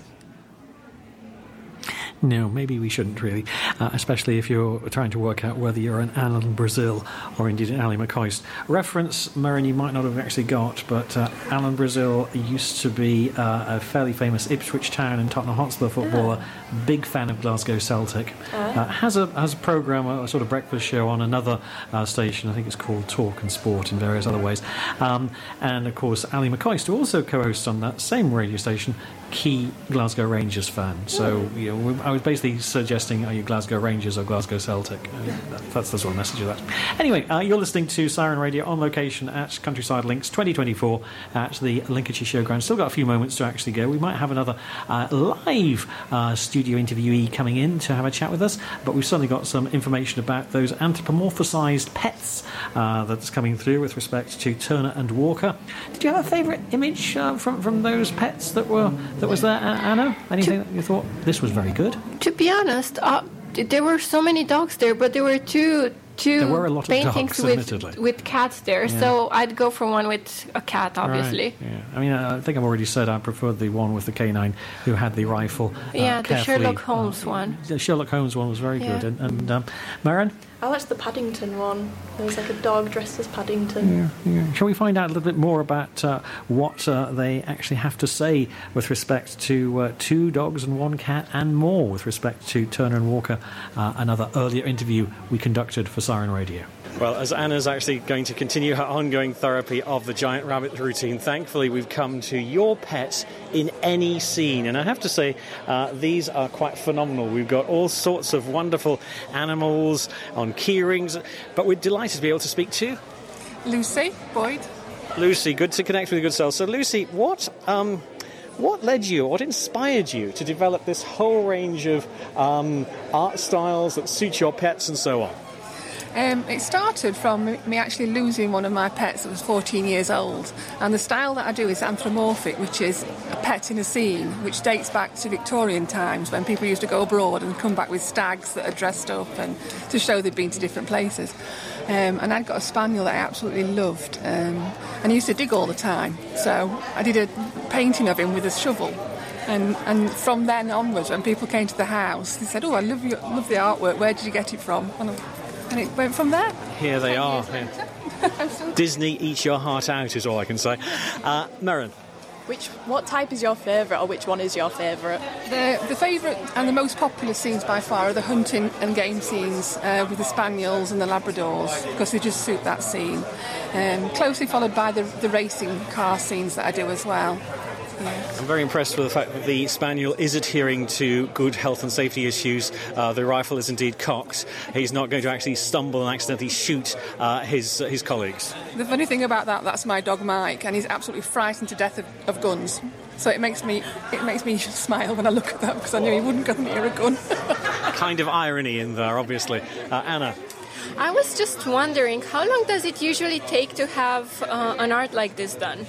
No, maybe we shouldn't really, uh, especially if you're trying to work out whether you're an Alan Brazil or indeed an Ali McCoist. Reference, Murren, you might not have actually got, but uh, Alan Brazil used to be uh, a fairly famous Ipswich Town and Tottenham Hotspur footballer, oh. big fan of Glasgow Celtic. Oh. Uh, has a has a programme, a sort of breakfast show on another uh, station, I think it's called Talk and Sport in various other ways. Um, and of course, Ali McCoist, who also co-hosts on that same radio station, key Glasgow Rangers fan. So you know, I was basically suggesting, are you Glasgow Rangers or Glasgow Celtic? Uh, that's the sort of message of that. Anyway, uh, you're listening to Siren Radio on location at Countryside Links twenty twenty-four at the Lincolnshire Showground. Still got a few moments to actually go. We might have another uh, live uh, studio interviewee coming in to have a chat with us, but we've certainly got some information about those anthropomorphised pets uh, that's coming through with respect to Turner and Walker. Did you have a favourite image uh, from, from those pets that were that was there, Anna? Anything that you thought, this was very good? To be honest, uh, there were so many dogs there, but there were two two there were a lot of paintings dogs, with admittedly. with cats there. Yeah. So I'd go for one with a cat, obviously. Right, yeah. I mean, I think I've already said I preferred the one with the canine who had the rifle. Uh, yeah, the Sherlock Holmes uh, one. The Sherlock Holmes one was very Yeah. good. And, and um, Maren? I liked the Paddington one. There was like a dog dressed as Paddington. Yeah, yeah. Shall we find out a little bit more about uh, what uh, they actually have to say with respect to uh, two dogs and one cat, and more with respect to Turner and Walker, uh, another earlier interview we conducted for Siren Radio? Well, as Anna's actually going to continue her ongoing therapy of the giant rabbit routine, thankfully we've come to your pet in any scene. And I have to say, uh, these are quite phenomenal. We've got all sorts of wonderful animals on key rings, but we're delighted to be able to speak to Lucy Boyd. Lucy, good to connect with your good self. So, Lucy, what um, what led you, what inspired you to develop this whole range of um, art styles that suit your pets and so on? Um, it started from me actually losing one of my pets that was fourteen years old, and the style that I do is anthropomorphic, which is a pet in a scene, which dates back to Victorian times when people used to go abroad and come back with stags that are dressed up and to show they'd been to different places. Um, and I'd got a spaniel that I absolutely loved, um, and he used to dig all the time, so I did a painting of him with a shovel. And, and from then onwards, when people came to the house, they said, "Oh, I love your, love the artwork. Where did you get it from?" And I, And it went from there. Here they are. Yeah. Disney eats your heart out is all I can say. Uh, Maren. Which, what type is your favourite, or which one is your favourite? The, the favourite and the most popular scenes by far are the hunting and game scenes uh, with the spaniels and the Labradors, because they just suit that scene. Um, closely followed by the, the racing car scenes that I do as well. Yeah. I'm very impressed with the fact that the spaniel is adhering to good health and safety issues. Uh, the rifle is indeed cocked. He's not going to actually stumble and accidentally shoot uh, his uh, his colleagues. The funny thing about that, that's my dog Mike, and he's absolutely frightened to death of, of guns. So it makes me it makes me smile when I look at that, because I knew he wouldn't go near a gun. Kind of irony in there, obviously. Uh, Anna. I was just wondering, how long does it usually take to have uh, an art like this done?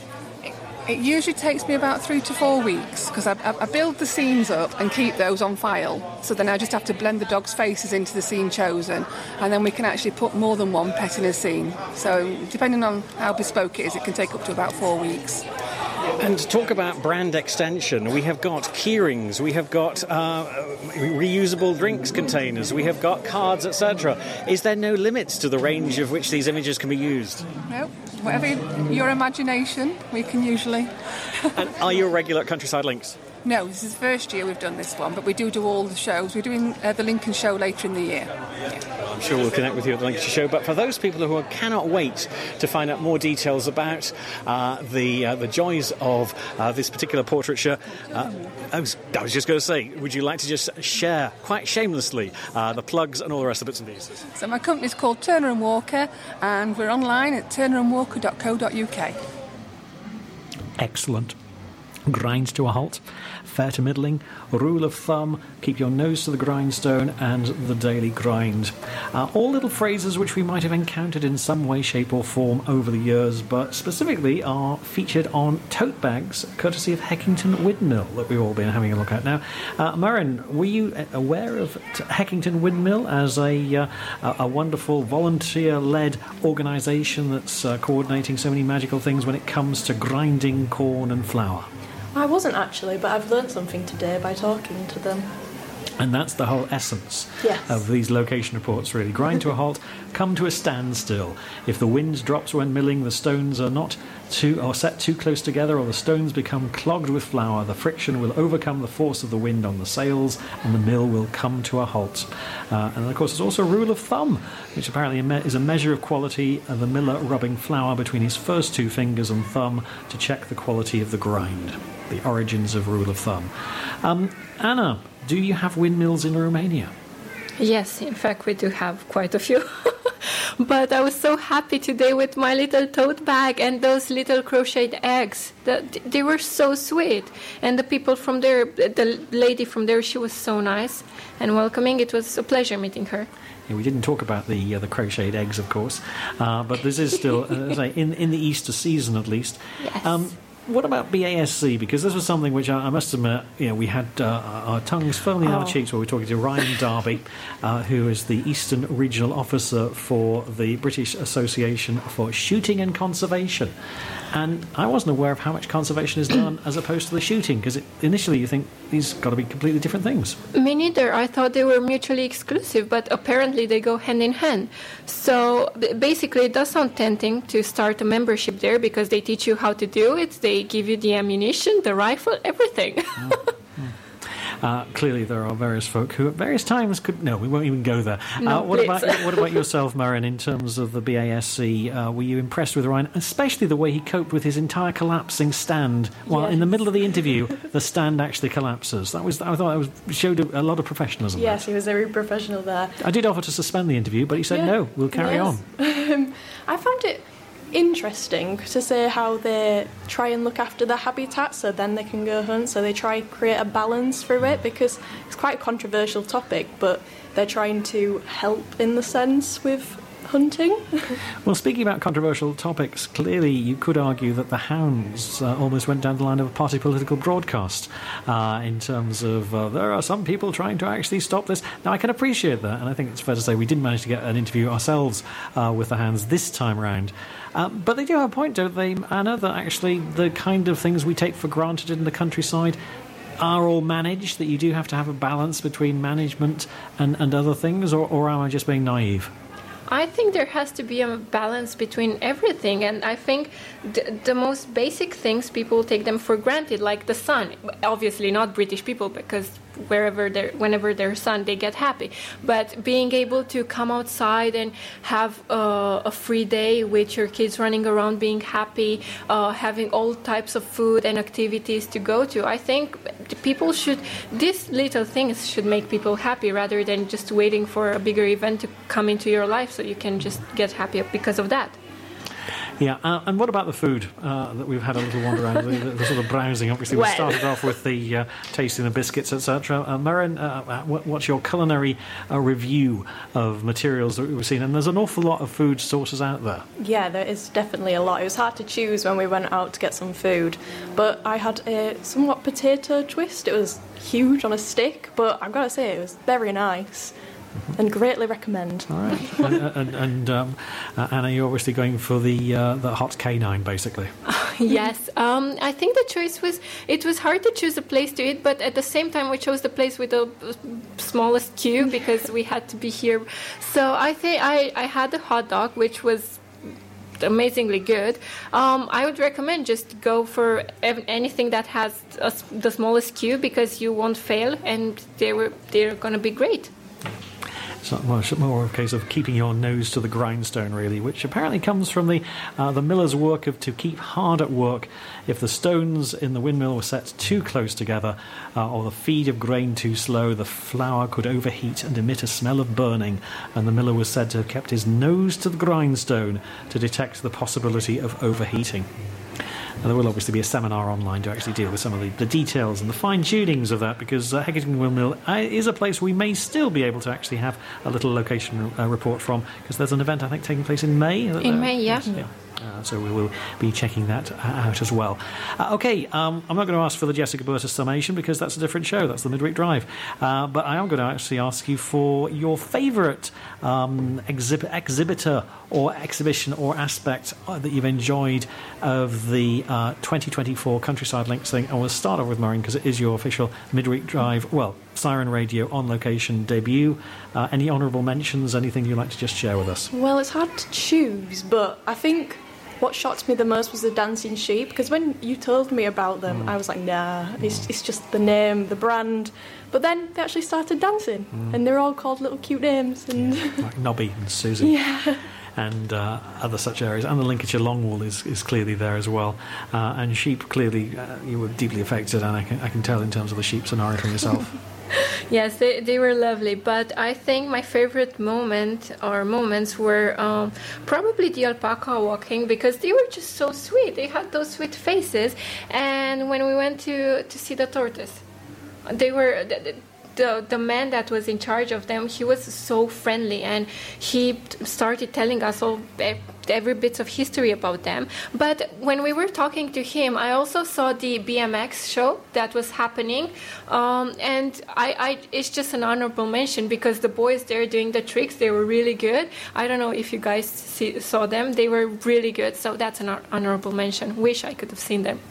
It usually takes me about three to four weeks, because I, I, I build the scenes up and keep those on file. So then I just have to blend the dog's faces into the scene chosen, and then we can actually put more than one pet in a scene. So depending on how bespoke it is, it can take up to about four weeks. And to talk about brand extension, we have got keyrings, we have got uh, reusable drinks containers, we have got cards, et cetera. Is there no limits to the range of which these images can be used? No, whatever your imagination, we can usually. And are you a regular at Countryside Links? No, this is the first year we've done this one, but we do do all the shows. We're doing uh, the Lincoln show later in the year. I'm sure we'll connect with you at the Lincolnshire show. But for those people who cannot wait to find out more details about uh, the uh, the joys of uh, this particular portraiture, uh, I, was, I was just going to say, would you like to just share, quite shamelessly, uh, the plugs and all the rest of the bits and pieces? So my company's called Turner and Walker, and we're online at turner and walker dot co dot uk. Excellent. Grind to a halt, fair to middling, rule of thumb, keep your nose to the grindstone, and the daily grind. Uh, all little phrases which we might have encountered in some way, shape or form over the years, but specifically are featured on tote bags, courtesy of Heckington Windmill, that we've all been having a look at now. Uh, Murren, were you aware of t- Heckington Windmill as a, uh, a wonderful volunteer-led organisation that's uh, coordinating so many magical things when it comes to grinding corn and flour? I wasn't actually, but I've learned something today by talking to them. And that's the whole essence yes. of these location reports, really. Grind to a halt, come to a standstill. If the wind drops when milling, the stones are not too, or set too close together, or the stones become clogged with flour, the friction will overcome the force of the wind on the sails, and the mill will come to a halt. Uh, and of course, there's also a rule of thumb, which apparently is a measure of quality of the miller rubbing flour between his first two fingers and thumb to check the quality of the grind. The origins of rule of thumb. Um, Anna, do you have windmills in Romania? Yes, in fact, we do have quite a few. But I was so happy today with my little tote bag and those little crocheted eggs. The, they were so sweet. And the people from there, the lady from there, she was so nice and welcoming. It was a pleasure meeting her. Yeah, we didn't talk about the uh, the crocheted eggs, of course, uh, but this is still, uh, say, in in the Easter season at least. Yes. Um, What about B A S C? Because this was something which I, I must admit, you know, we had uh, our tongues firmly in Oh. our cheeks while we were talking to Ryan Darby, uh, who is the Eastern Regional Officer for the British Association for Shooting and Conservation. And I wasn't aware of how much conservation is done as opposed to the shooting, because initially you think these got to be completely different things. Me neither. I thought they were mutually exclusive, but apparently they go hand in hand. So b- basically, it does sound tempting to start a membership there because they teach you how to do it. They give you the ammunition, the rifle, everything. Uh, clearly, there are various folk who, at various times, could. No, we won't even go there. No, uh, what please. about what about yourself, Murren? In terms of the B A S C, uh, were you impressed with Ryan, especially the way he coped with his entire collapsing stand? While Yes. in the middle of the interview, the stand actually collapses. That was, I thought, that was showed a, a lot of professionalism. Yes, he was very professional there. I did offer to suspend the interview, but he said Yeah. no. We'll carry Yes. on. Um, I found it interesting to see how they try and look after the habitat so then they can go hunt, so they try and create a balance through it, because it's quite a controversial topic, but they're trying to help in the sense with hunting. Well, speaking about controversial topics, clearly you could argue that the hounds uh, almost went down the line of a party political broadcast uh, in terms of uh, there are some people trying to actually stop this. Now, I can appreciate that, and I think it's fair to say we didn't manage to get an interview ourselves uh, with the hounds this time round. Uh, but they do have a point, don't they, Anna, that actually the kind of things we take for granted in the countryside are all managed, that you do have to have a balance between management and, and other things, or, or am I just being naive? I think there has to be a balance between everything, and I think the, the most basic things people take them for granted, like the sun. Obviously, not British people, because wherever they're, whenever there's sun, they get happy. But being able to come outside and have uh, a free day with your kids running around, being happy, uh, having all types of food and activities to go to, I think people should. These little things should make people happy rather than just waiting for a bigger event to come into your life so you can just get happy because of that. Yeah, uh, and what about the food uh, that we've had a little wander around, the, the, the sort of browsing? Obviously, we Well. started off with the uh, tasting the biscuits, et cetera. Uh, Murren, uh, what, what's your culinary uh, review of materials that we've seen? And there's an awful lot of food sources out there. Yeah, there is definitely a lot. It was hard to choose when we went out to get some food, but I had a somewhat potato twist. It was huge on a stick, but I've got to say it was very nice. And greatly recommend. All right. and and, and um, uh, Anna, you're obviously going for the uh, the hot canine, basically. Yes, um, I think the choice was, it was hard to choose a place to eat, but at the same time we chose the place with the smallest queue because we had to be here. So I think I, I had a hot dog, which was just amazingly good. Um, I would recommend just go for ev- anything that has a s the smallest cube, because you won't fail, and they were they're going to be great. So, well, it's more a case of keeping your nose to the grindstone, really, which apparently comes from the uh, the miller's work of to keep hard at work. If the stones in the windmill were set too close together, uh, or the feed of grain too slow, the flour could overheat and emit a smell of burning, and the miller was said to have kept his nose to the grindstone to detect the possibility of overheating. Now, there will obviously be a seminar online to actually deal with some of the, the details and the fine-tunings of that, because uh, Heckington Windmill uh, is a place we may still be able to actually have a little location uh, report from, because there's an event, I think, taking place in May. In May, yeah. yeah. Uh, so we will be checking that out as well. Uh, okay, um, I'm not going to ask for the Jessica Burtis summation, because that's a different show. That's the Midweek Drive. Uh, but I am going to actually ask you for your favourite um, exhibit, exhibitor or exhibition or aspect uh, that you've enjoyed of the uh, twenty twenty-four Countryside Links thing. And we'll start off with Maureen, because it is your official Midweek Drive, well, Siren Radio on location debut. Uh, any honourable mentions, anything you'd like to just share with us? Well, it's hard to choose, but I think what shocked me the most was the dancing sheep, because when you told me about them, mm. I was like, nah, it's, it's just the name, the brand. But then they actually started dancing, mm. and they're all called little cute names. And yeah, like Nobby and Susie. Yeah. And uh, other such areas. And the Lincolnshire Longwool is, is clearly there as well. Uh, and sheep, clearly, uh, you were deeply affected, and I can, I can tell in terms of the sheep scenario from yourself. Yes, they, they were lovely, but I think my favorite moment or moments were um, probably the alpaca walking, because they were just so sweet. They had those sweet faces, and when we went to, to see the tortoise, they were... The, The, the man that was in charge of them, he was so friendly, and he started telling us all every bit of history about them. But when we were talking to him, I also saw the B M X show that was happening, um, and I, I, it's just an honorable mention, because the boys there doing the tricks, they were really good. I don't know if you guys see, saw them. They were really good, so that's an honorable mention. Wish I could have seen them.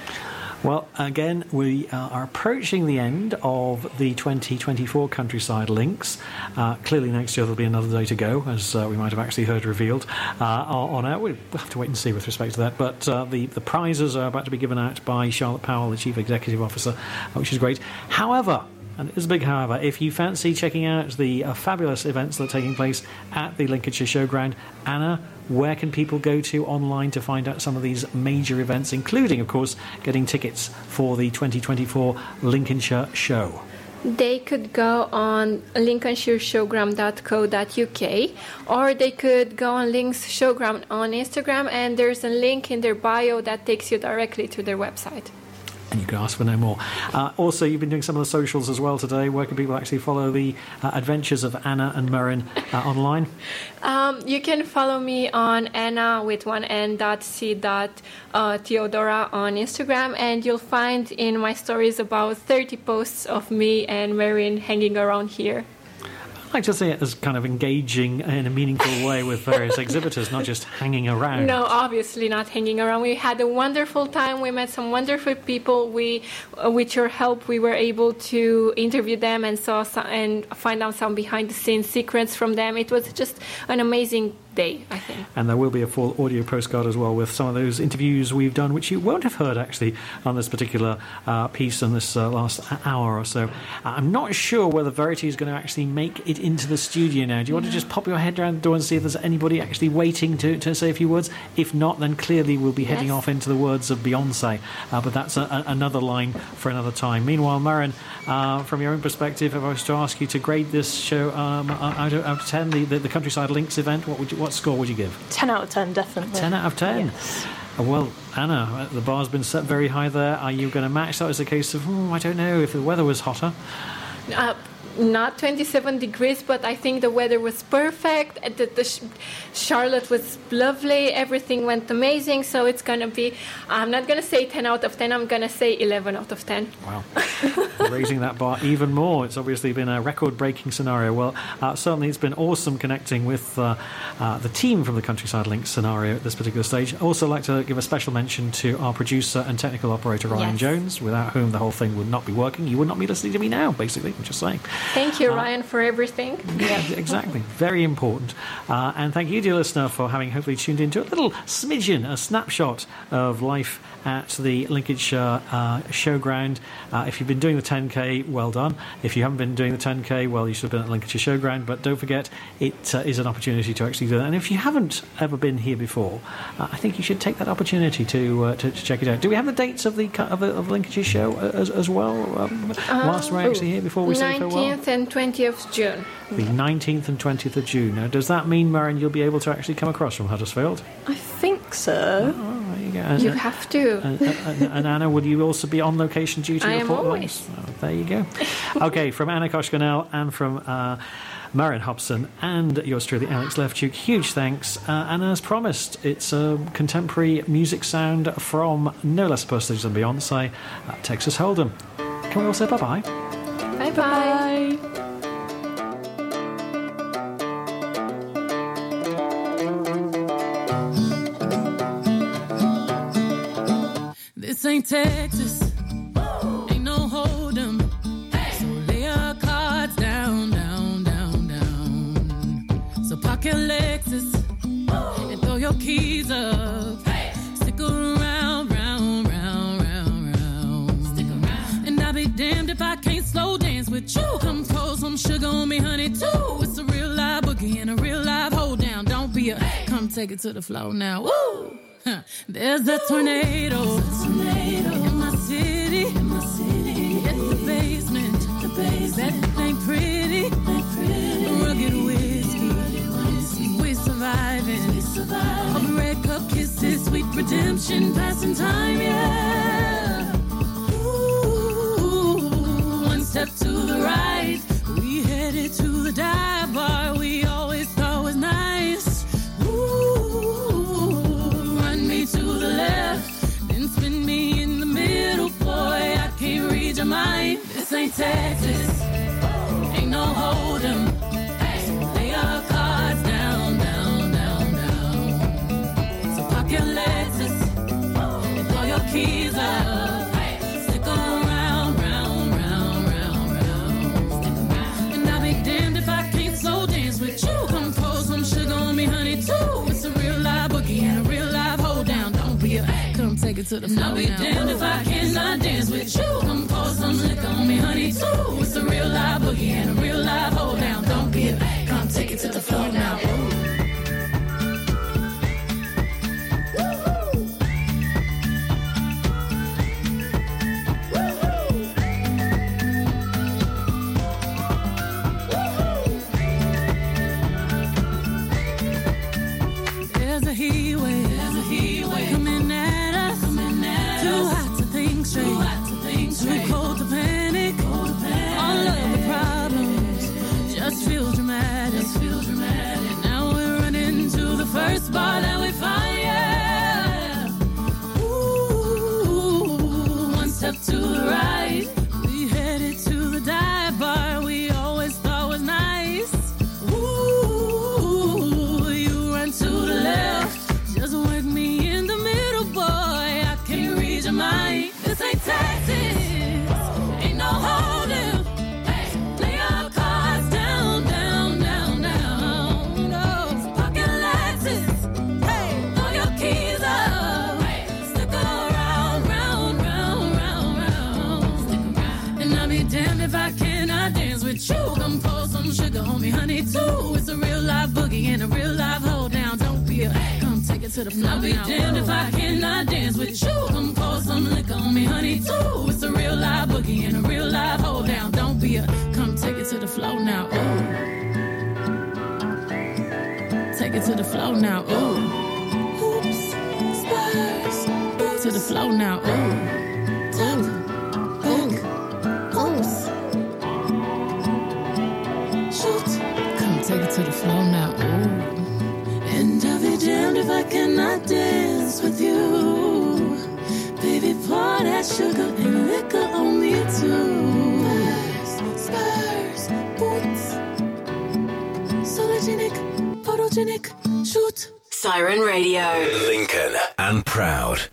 Well, again, we uh, are approaching the end of the twenty twenty-four Countryside Links. Uh, clearly, next year there'll be another day to go, as uh, we might have actually heard revealed uh, on air. We'll have to wait and see with respect to that. But uh, the, the prizes are about to be given out by Charlotte Powell, the Chief Executive Officer, which is great. However, and it is a big however, if you fancy checking out the uh, fabulous events that are taking place at the Lincolnshire Showground, Anna, where can people go to online to find out some of these major events, including, of course, getting tickets for the twenty twenty-four Lincolnshire Show? They could go on lincolnshire showgram dot co dot uk, or they could go on Links Showgram on Instagram, and there's a link in their bio that takes you directly to their website. And you can ask for no more. Uh, also, you've been doing some of the socials as well today. Where can people actually follow the uh, adventures of Anna and Murrin uh, online? Um, you can follow me on Anna with one N dot C dot uh, Theodora on Instagram, and you'll find in my stories about thirty posts of me and Murrin hanging around here. I like to see it as kind of engaging in a meaningful way with various exhibitors, not just hanging around. No, obviously not hanging around. We had a wonderful time. We met some wonderful people. We, uh, with your help, we were able to interview them and saw some, and find out some behind-the-scenes secrets from them. It was just an amazing day, I think. And there will be a full audio postcard as well with some of those interviews we've done, which you won't have heard actually on this particular uh, piece in this uh, last hour or so. Uh, I'm not sure whether Verity is going to actually make it into the studio now. Do you want to just pop your head around the door and see if there's anybody actually waiting to, to say a few words? If not, then clearly we'll be heading yes. off into the words of Beyonce. Uh, but that's a, a, another line for another time. Meanwhile, Murrin, uh, from your own perspective, if I was to ask you to grade this show um, out, of, out of ten, the, the, the Countryside Links event, what would you, what score would you give? ten out of ten, definitely. ten out of ten? Yes. Uh, well, Anna, the bar's been set very high there. Are you going to match that as a case of, hmm, I don't know, if the weather was hotter? Uh, not twenty-seven degrees, but I think the weather was perfect. The, the Charlotte was lovely. Everything went amazing. So it's going to be, I'm not going to say ten out of ten. I'm going to say eleven out of ten. Wow. Raising that bar even more. It's obviously been a record-breaking scenario. Well, uh, certainly it's been awesome connecting with uh, uh, the team from the Countryside Links scenario at this particular stage. I'd also like to give a special mention to our producer and technical operator, Ryan yes. Jones, without whom the whole thing would not be working. You would not be listening to me now, basically. I'm just saying. Thank you, Uh, Ryan, for everything. Yeah, exactly. Very important. Uh, and thank you, dear listener, for having hopefully tuned into a little smidgen, a snapshot of life at the Lincolnshire uh, Showground. Uh, if you've been doing the ten K, well done. If you haven't been doing the ten K, well, you should have been at Lincolnshire Showground. But don't forget, it uh, is an opportunity to actually do that. And if you haven't ever been here before, uh, I think you should take that opportunity to, uh, to to check it out. Do we have the dates of the of the, of the Lincolnshire show as, as well? Um, whilst we're actually here, before we say farewell. nineteenth and twentieth of June. The nineteenth and twentieth of June. Now, does that mean, Marion, you'll be able to actually come across from Huddersfield? I think so. Oh, there you go. And, You have to. And, and, and Anna, will you also be on location duty? I at am Port always. Vale? Oh, there you go. Okay, from Anna Koshkanel and from uh, Marion Hobson and yours truly, Alex Lefchuk, huge thanks. Uh, and as promised, it's a contemporary music sound from no less personage than Beyonce, uh, Texas Hold'em. Can we all say bye-bye? Bye-bye. This ain't Texas, ain't no hold'em. So lay your cards down, down, down, down. So park your Lexus and throw your keys up. Stick around, round, round, round, round. Stick around. And I'll be damned if I can't slow dance with you. Come pour some sugar on me, honey, too. It's a real live boogie and a real live hold down. Don't be a, come take it to the floor now. Woo! Huh. There's a tornado, a tornado in my city, in my city. It's the basement, the basement. That ain't pretty, ain't pretty. Rugged whiskey, rugged whiskey. We're surviving, we surviving. All the red cup kisses, sweet redemption, passing time, yeah. Ooh, one step to the right, we headed to the dive bar we always thought was nice. To the left, then spin me in the middle, boy, I can't read your mind. This ain't Texas, ain't no hold'em. So lay your cards down, down, down, down. So park your Lexus and throw your keys up. Stick around, round, round, round, round. And I'll be damned if I can't slow dance with you. Come pour some sugar on me, honey, too. It's a real live boogie and a real live hold down. Don't be a, come take it to the floor. I'll be now. Damned if I cannot dance with you. Come pour some liquor on me, honey, too. It's a real live boogie and a real live hold down. Don't be a, come take it to the floor now. There's a heat wave, there's a heat wave coming at us, coming at too us. Hot to think straight, too hot to think straight, too cold to panic, cold to panic. All of the problems just feel dramatic, just feel dramatic. Now we're running to the first bar that we find, yeah. Ooh, one step to the right, we headed to the dive bar we always thought was nice. Ooh, you run to the left, just work me in the middle, boy, I can't read your mind. This ain't Texas, ain't no hold'em. Lay your cards down, down, down, down. No, park your Lexus, hey, throw your keys up. Stick around, round, round, round, round. Stick around. And I'll be damned if I cannot dance with you. Come pour some sugar on me, honey, too. It's a real live boogie and a real live hold down. Don't be a, come take it to the floor. I'll be damned if I cannot dance with you. Come pour some liquor on me, honey, too. It's a real live boogie and a real live hold down. Don't be a, come take it to the floor now. Ooh. Take it to the floor now. Ooh. Hoops, spurs, boots to the floor now. Ooh. Tuck, hook, hoops. Shoot, come take it to the floor now. Ooh. And I'll be damned if I cannot dance with you. Baby, pour that sugar and liquor on me too. Spurs, spurs, boots. Sologenic, photogenic, shoot. Siren Radio. Lincoln and proud.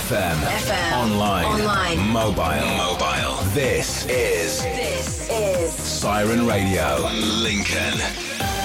F M. F M. Online. Online. Mobile. Mobile. This is. This is. Siren Radio. Lincoln.